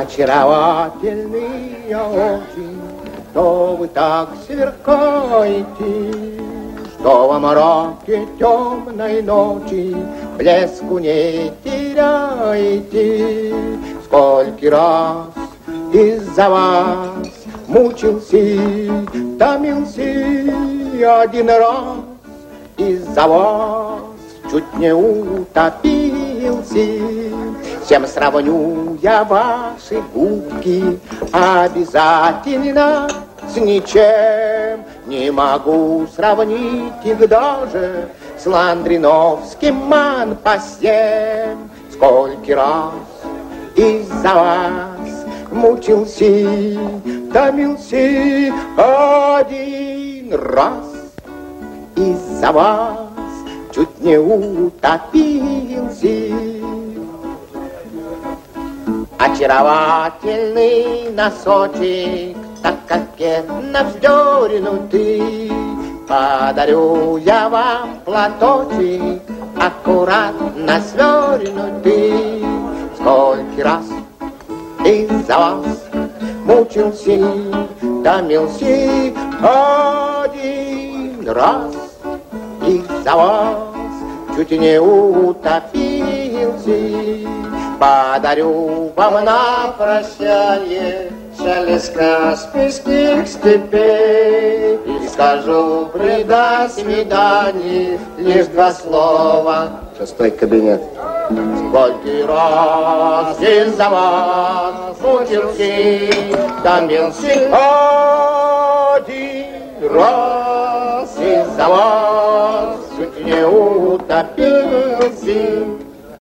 Очаровательные очи, что вы так сверкаете, что во мраке темной ночи блеску не теряете. Сколько раз из-за вас мучился, томился, один раз из-за вас чуть не утопился. Всем сравню я ваши губки, обязательно с ничем. Не могу сравнить их даже с ландриновским манпасьем. Сколько раз из-за вас мучился, томился, один раз из-за вас чуть не утопился. Очаровательный носочек, так кокетно вздернутый, подарю я вам платочек, аккуратно свернутый. Сколько раз из-за вас мучился, томился, один раз из-за вас чуть не утопился. Подарю вам на прощание шелест Каспийских степей и скажу при до свидании лишь два слова. 6-й кабинет. Сколько раз из-за вас мучился, томился, один раз из-за вас чуть не утопился.